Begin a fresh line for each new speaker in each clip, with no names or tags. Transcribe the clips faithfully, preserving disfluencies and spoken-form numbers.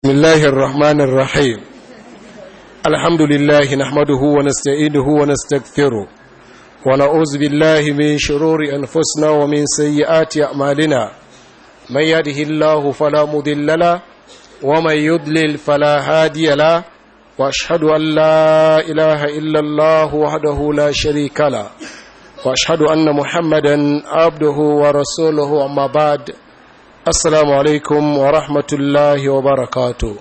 بسم الله الرحمن الرحيم الحمد لله نحمده ونستعينه ونستغفره ونعوذ بالله من شرور أنفسنا ومن سيئات أعمالنا من يهده الله فلا مضل له ومن يضلل فلا هادي له وأشهد أن لا إله إلا الله وحده لا شريك له وأشهد أن محمدا عبده ورسوله أما بعد Assalamu alaikum wa rahmatullahi wa barakatu.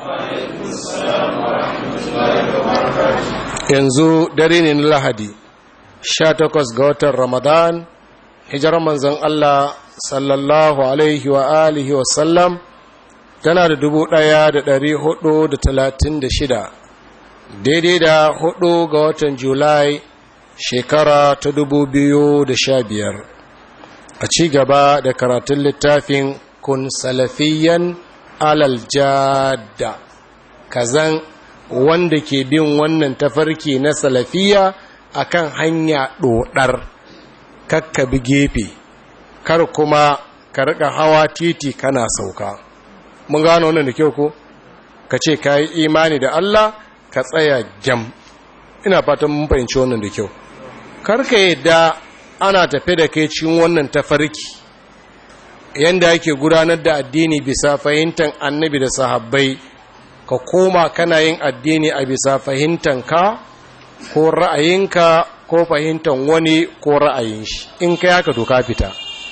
Yanzu dare ne na Lahadi, sha takwas ga watan Ramadan, hijirar manzon Allah sallallahu alaihi wa alihi wa sallam tana da dubu ɗaya da ɗari hudu da talatin da shida, daidai da hudu ga watan Julai shekara ta dubu biyu da sha biyar. A ci gaba da karatun littafin kun salafiyan alal jadda, kazan wanda ke bin wannan tafarki na salafiya akan hanya ɗoɗar, kakka bi gefe, kar kuma ka riƙa hawa titi kana sauka. Mun gano wannan da kyau ko? Ka ce ka yi imani da Allah ka tsaya jam. Ina fatan mun fahimci wannan da kyau. Kar ka yadda ana tafe da kai cikin wannan tafarki yanda yake gudanar da addini bisa fahimtar annabi da sahabbai, ka koma kana yin addini a bisa fahimtar ka ko ra'ayinka ko fahimtar wani ko ra'ayin shi. In kai haka to ka fita.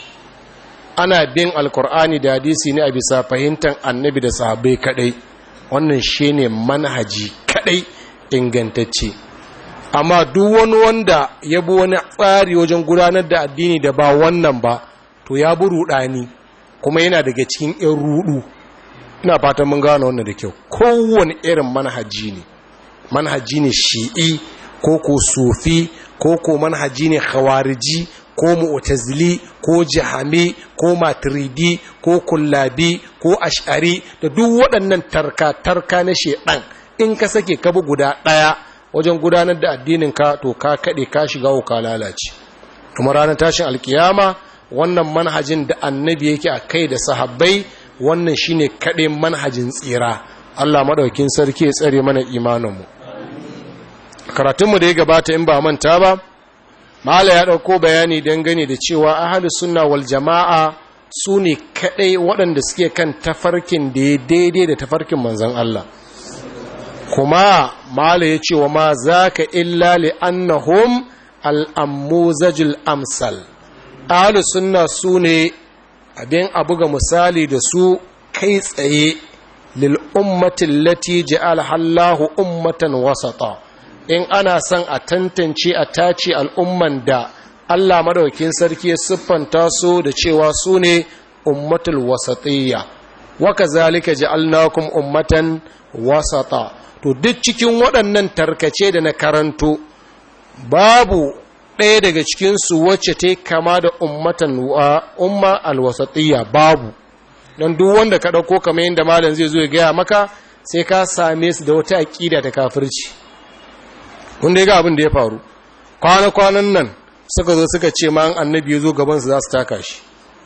Ana bin alkur'ani da hadisi ne a bisa fahimtar annabi da sahabbai kadai. Wannan shine manhaji kadai ingantacce. Amma duk wani wanda ya bi wani tsari wajen gudanar da addini da ba wannan ba, to ya bi ruɗani kuma yana daga cikin ƴan ruɗu. Ina fatan mun gano wannan da kyau. Kowane irin manhaji ne, manhaji ne shi'i ko ko sufi ko ko manhaji ne khawariji ko mu'tazili ko jahami ko maturidi ko kullabi ko ash'ari da duk waɗannan tarka tarka na shedan, in ka sake ka bi guda ɗaya wajen gudanar da addininka to ka kaɗe ka shiga ka lalace. Kuma ranar tashin alkiyama wannan manhajin da annabi yake a kai da sahabbai, wannan shine kaɗe manhajin tsira. Allah maɗaukin sarki ya tsare mana imaninmu. Karatunmu da ya gabata in ba manta ba, mala ya ɗauko bayani dangane da cewa ahlus sunna wal jama'a su ne kaɗai waɗanda suke kan tafarkin da ya daidai da tafarkin manzon Allah. Kuma mala ya ce wa ma za ka illa li annahum al'ammuzajil amsal. Ahalu sunna su ne abin abu ga misali da su kai tsaye lil'ummatin lati ja'al hallahu ummatan wasata. In ana son a tantance a tace al'umman da Allah madaukin sarki ya siffanta su da cewa su ne ummatul wasatiyya. Waka zalika ja'alnakum ummatan wasata. To duk cikin waɗannan tarkace da na karanto babu ɗaya daga cikinsu wacce ta kama da ummatan umma alwasatiyya, babu. Don duk wanda ka ɗauko kamar yadda malam zai zo ya gaya maka sai ka same su da wata aƙida ta kafirci. Wanda ya ga abin da ya faru kwana-kwanan nan suka zo suka ce ma annabi ya zo gabansu za su taka shi,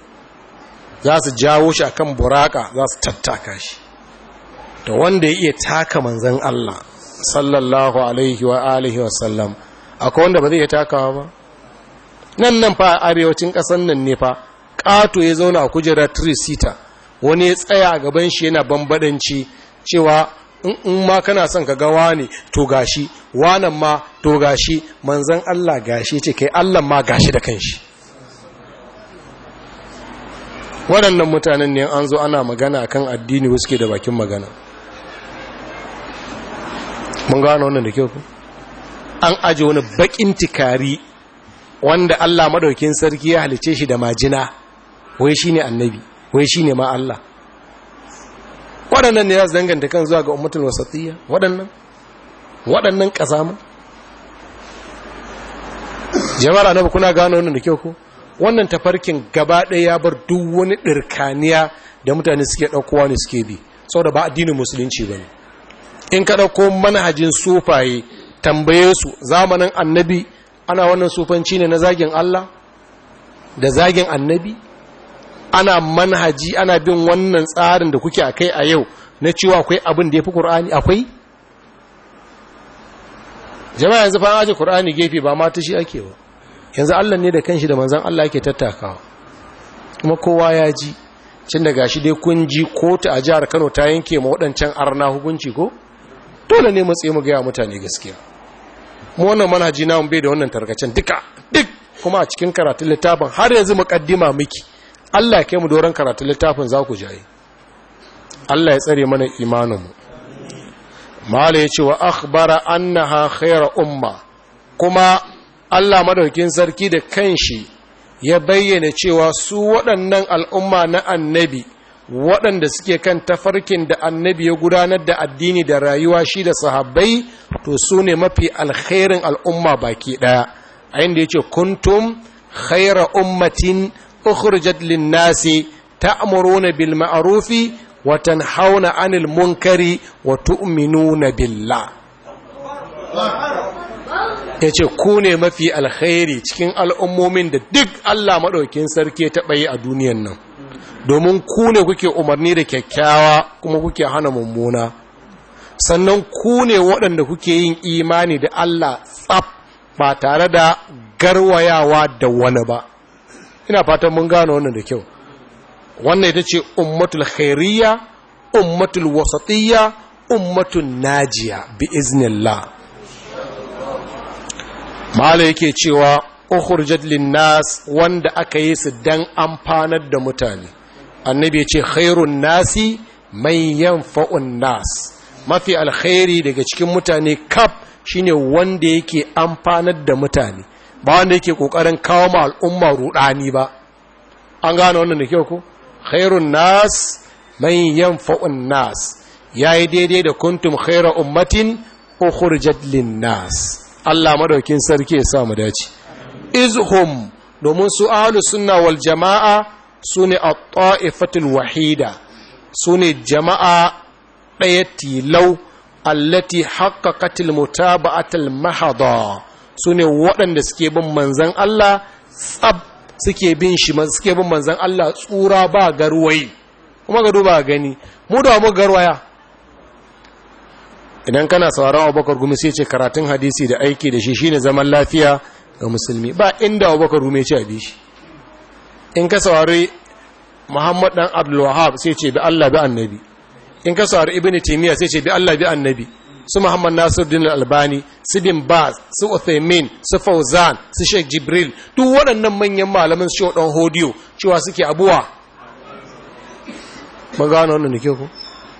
za su jawo shi akan buraka, za su tattaka shi. da wanda ya iya taka manzan Allah sallallahu alaihi wa alihi wa sallam, akwai wanda ba zai iya takawa ba. Nan nan fa a arewacin ƙasan nan ne fa ƙato ya zauna a kujerar three-seater, wani ya tsaya a gaban shi yana bambadanci cewa in ma kana son ka ga wani to gashi, wanan ma to gashi, manzan Allah gashi, ce kai Allah ma gashi da kanshi. Waɗannan mutanen ne an zo ana magana kan addini wasu ke da bakin magana. Mun gano wannan da kyau ku? An aje wani bakin tikari wanda Allah madaukin sarki ya halice shi da majina, wai shine annabi, wai shine ma Allah. Waɗannan ne za su danganta kan zuwa ga ummatul wasatiyya, waɗannan waɗannan ƙasama. Jama'ar annabi kuna gano wannan da kyau ku? Wannan tafarkin gaba ɗaya ya bar duk wani ɗirkaniya da mutane suke ɗaukowa ne suke bi, saboda ba addinin musulunci ba ne. In ka ɗauko manhajin sufaye, tambaye su zamanin annabi ana wannan sufanci ne na zagin Allah da zagin annabi? Ana manhaji, ana bin wannan tsarin da kuke a kai a yau na cewa akwai abin da ya fi ƙur'ani akwai jama'a yanzu fa aje ƙur'ani gefe ba ma ta shi ake ba yanzu Allah ne da kanshi da manzan Allah yake tattakawa kuma kowa ya ji cin da gashi dai kun ji kotu a jihar Kano ta yanke ma waɗancan arna hukunci ko dole ne matsayi mu ga mutane gaskiya mu wannan manhaji na mun bai da wannan tarkacen duka duk kuma a cikin karatun littafin har yanzu muqaddima miki Allah ya kai mu doron karatun littafin za ku jaye Allah ya tsare mana imaninmu mala yace wa akhbara annaha khayra umma kuma Allah madaukin sarki da kanshi ya bayyana cewa su waɗannan al'umma na annabi waɗanda suke kan tafarkin da annabi ya gudanar da addini da rayuwa shi da sahabbai to su ne mafi alkhairin al'umma baki ɗaya a inda yace kuntum khayra ummatin ukhrijat lin-nasi ta'muruna bil ma'rufi wa tanhauna 'anil munkari wa tu'minuna billah yace ku ne mafi alkhairi cikin al'ummomin da duk Allah madaukakin sarki ya taɓa yi a duniyan nan domin ku ne kuke umarni da kyakkyawa kuma kuke hana mummuna sannan ku ne waɗanda kuke yin imani da Allah tsaf ba tare da garwayawa da wani ba ina fatan mun gano wannan da kyau wannan ita ce ummatul khairiyya ummatul wasatiyya ummatul najiya bi iznillah mala yake cewa ukhrijat linnas wanda aka yi su dan amfanar da mutane annabi ya ce khairun nasi man yanfa'un nas mafi alkhairi daga cikin mutane kaf shine wanda yake amfanar da mutane ba wanda yake kokarin kawo ma al'umma rudani ba an gane wannan da kyau ko khairun nas man yanfa'un nas yayi daidai da kuntum khaira ummatin ukhrijat linnas Allah madaukin sarki ya sa mu dace izhum domin su ahlus sunna wal jamaa sune at-ta'ifatul wahida sune jama'a daya tilau allati haqqaqatil mutaba'atul mahada sune waɗanda suke bin manzon Allah tsab suke bin shi suke bin manzon Allah tsura ba garwayi kuma ga duba gani mu da mu garwaya idan kana sauraron Abubakar Gumi sai ce karatun hadisi da aiki da shi shine zaman lafiya ga musulmi ba inda Abubakar Gumi ya ce abi shi in ka saurari Muhammad dan Abdul Wahhab sai ce bi Allah bi annabi in ka saurari Ibn Taymiyyah sai ce bi Allah bi annabi su Muhammad Nasiruddin Al-Albani su Bin Baz su Uthaymeen su Fauzan su Sheikh Jibril duk waɗannan manyan malaman su dan hodiyo cewa suke abuwa magana wannan ne ko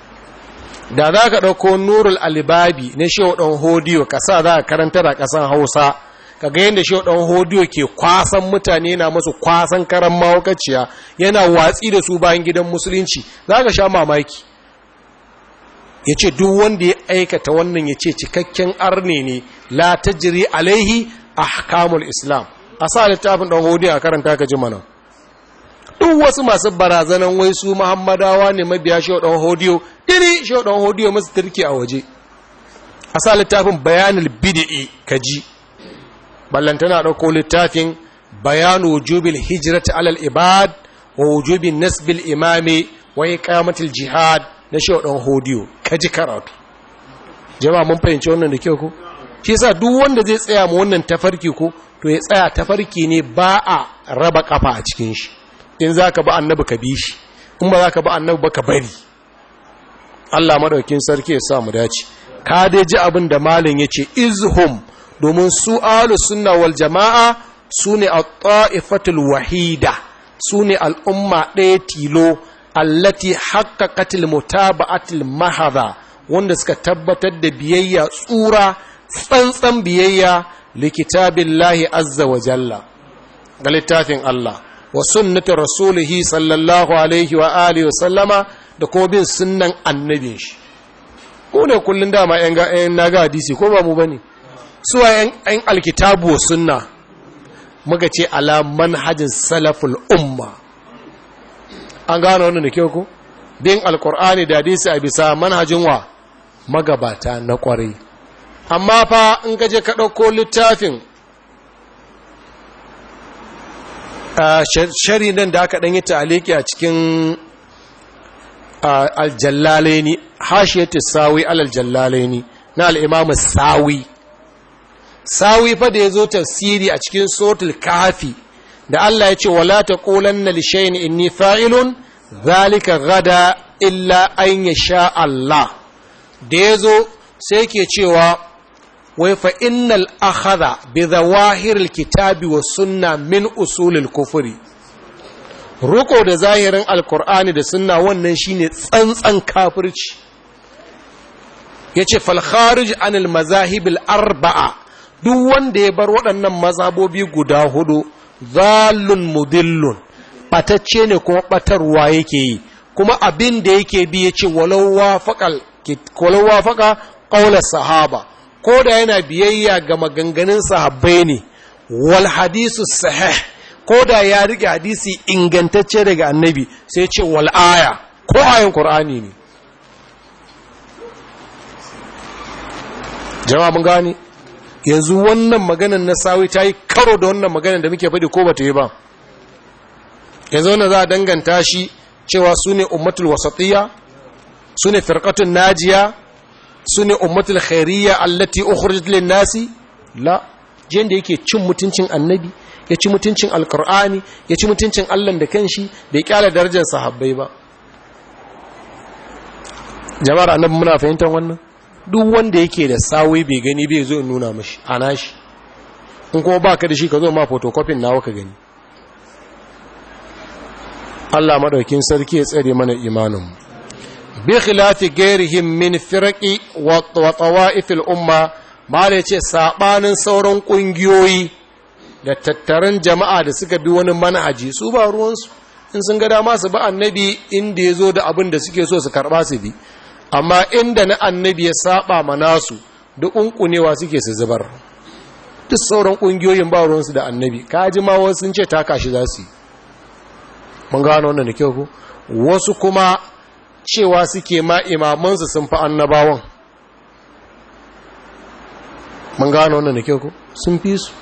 da za ka ɗauko nurul alibabi na shehu ɗan hodiyo ka sa za ka karanta da ƙasan hausa ka ga yadda shehu ɗan hodiyo ke kwasan mutane na masu kwasan karan mawakaciya yana watsi da su bayan gidan musulunci za ka sha mamaki ya ce duk wanda ya aikata wannan ya ce cikakken arne ne la ta jiri alaihi ahkamul islam a sa littafin ɗan hodiyo a karanta ka ji mana duk wasu masu barazanan wai su muhammadawa ne mabiya shehu ɗan hodiyo diri shehu ɗan hodiyo masu turki a waje a sa littafin bayanul bid'i kaji ballantana ɗauko littafin bayanu wujubil hijrati alal ibad wa wujubin nasbil imami wa iqamatil jihad na shehu ɗan hodiyo kaji karatu jama'a mun fahimci wannan da kyau ko shi yasa duk wanda zai tsaya mu wannan tafarki ko to ya tsaya tafarki ne ba a raba kafa a cikin shi in za ka ba annabi ka bi shi in ba za ka ba annabi ba ka bari Allah madaukin sarki ya sa mu dace ka dai ji abin da malin ya ce izhum domin su ahlus sunna wal jama'a sune at-ta'ifatul wahida sune al'umma ɗaya tilo allati haqqaqatil mutaba'atil mahadha wanda suka tabbatar da biyayya tsura tsantsan biyayya likitabillahi azza wa jalla ga littafin Allah wa sunnati rasulihi sallallahu alaihi wa alihi wa sallama da kuma bin sunnan annabin shi ko ne kullun dama yan ga yan naga hadisi ko ba mu bane suwa yan yan alkitabu wa sunna muka ce ala manhajin salaful umma an gano wannan da kyau ko bin alqur'ani da hadisi a bisa manhajin wa magabata na kwarai amma fa in ka je ka dauko littafin shari nan da aka ɗanyi ta'aliki a cikin al-jallalaini hashiyatu sawi al-jallalaini na al-imam sawi sawi fa da yazo tafsiri a cikin suratul kahfi da Allah ya ce wala taqulanna li shay'in inni fa'ilun zalika gada illa an yasha Allah da yazo sai yake cewa wai fa innal akhadha bi zawahiril kitabi was sunna min usulil kufri ruko da zahirin alkur'ani da sunna wannan shine tsantsan kafirci yace fal kharij anil mazahibil arba'a duk wanda ya bar waɗannan mazhabobi guda hudu zalun mudillun batacce ne kuma batarwa yake yi kuma abin da yake bi yace walau wafaqal walau wafaqa qawla sahaba ko da yana biyayya ga maganganun sahabbai ne wal hadisu sahih ko da ya rike hadisi ingantacce daga annabi sai ce wal aya ko ayin qur'ani ne jama'a mun gani yanzu wannan maganar na sawi ta yi karo da wannan maganar da muke faɗi ko bata yi ba yanzu wannan za a danganta shi cewa su ne ummatul wasatiyya su ne firqatun najiya su ne ummatul khairiyya allati ukhrijat lin nasi la jin da yake cin mutuncin annabi ya ci mutuncin alkur'ani ya ci mutuncin Allah da kanshi bai kyala darajar sahabbai ba jama'ar annabi muna fahimtar wannan duk wanda yake da sawi bai gani bai zo in nuna mashi ana shi in kuma baka da shi ka zo ma photocopy nawa ka gani Allah madaukin sarki ya tsare mana imanin mu bi khilafi ghairihim min firqi wa tawa'if al-umma mala yace sabanin sauran kungiyoyi da tattaran jama'a da suka bi wani manhaji su ba ruwansu in sun ga dama su ba annabi inda ya zo da abin da suke so su karba su bi amma inda na annabi ya saba manasu duk unkunewa suke su zubar duk sauran kungiyoyin ba ruwansu da annabi kaji ma wasu sun ce taka shi za su yi mun gano wannan da kyau ko wasu kuma cewa suke ma imamansu sun fi annabawan mun gano wannan da kyau ko sun fi su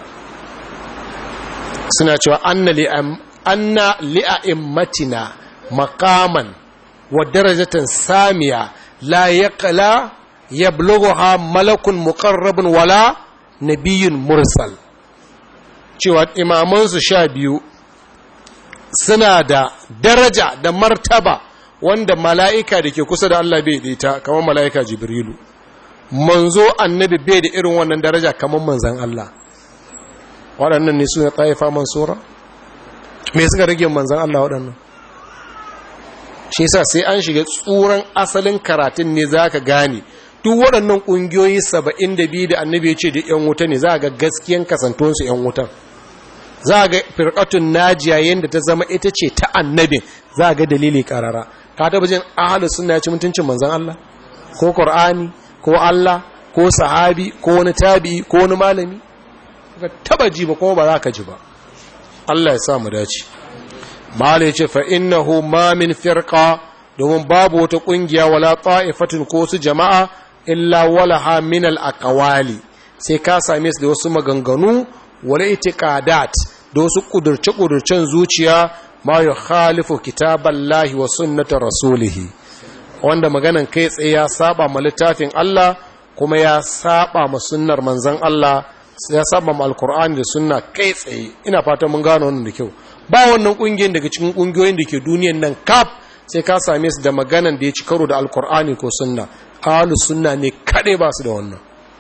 suna cewa anna li'a'immatina maqaman wa darajatan samiya la yaqla yablughuha malakun muqarrabun wala nabiyyun mursal cewa imaman su sha biyu suna da daraja da martaba wanda mala'ika da ke kusa da Allah bai daita kamar mala'ika jibrilu manzo annabi bai da irin wannan daraja kamar manzon Allah waɗannan ne su ne taifa mansura me suka rage manzan Allah waɗannan shi yasa sai an shiga tsuran asalin karatun ne za ka gane duk waɗannan ƙungiyoyi saba'in da biyu da annabi ya ce da ‘yan wuta ne za a ga gaskiyan kasantonsu ‘yan wutan za a ga firƙatun najiya yadda ta zama ita ce ta annabin za a ga dalili ƙarara ka taɓa jin ahalus suna ya ci mutuncin manzan Allah ko ƙur'ani ko Allah ko sahabi ko wani tabi'i ko wani malami ka taba ji ba kuma ba za ka ji ba Allah ya sa mu dace mala yace fa innahu ma min firqa domin babu wata kungiya wala ta'ifatin ko su jama'a illa walaha min al aqwali sai ka same su da wasu maganganu wala itiqadat da wasu kudurce kudurcen zuciya ma yukhalifu kitaballahi wa sunnati rasulih wanda maganan kai tsaye ya saba ma littafin Allah kuma ya saba ma sunnar manzon Allah ya saba ma alkur'ani da sunna kai tsaye ina fata mun gano wannan da kyau ba wannan kungiyoyin daga cikin kungiyoyin da ke duniyan nan kaf sai ka same su da maganan da ya ci karo da alkur'ani ko sunna ahlus sunna ne kade ba su da wannan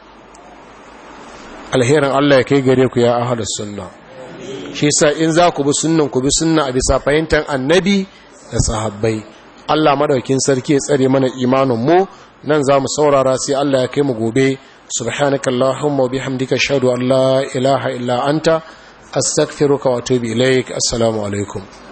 alherin Allah ya kai gare ku ya ahlus sunna shi yasa in za ku bi sunnan ku bi sunna a bisa fahimtar annabi da sahabbai Allah madaukin sarki ya tsare mana imanin mu nan za mu saurara sai Allah ya kai mu gobe سبحانك اللهم وبحمدك اشهد ان لا اله الا انت استغفرك واتوب اليك السلام عليكم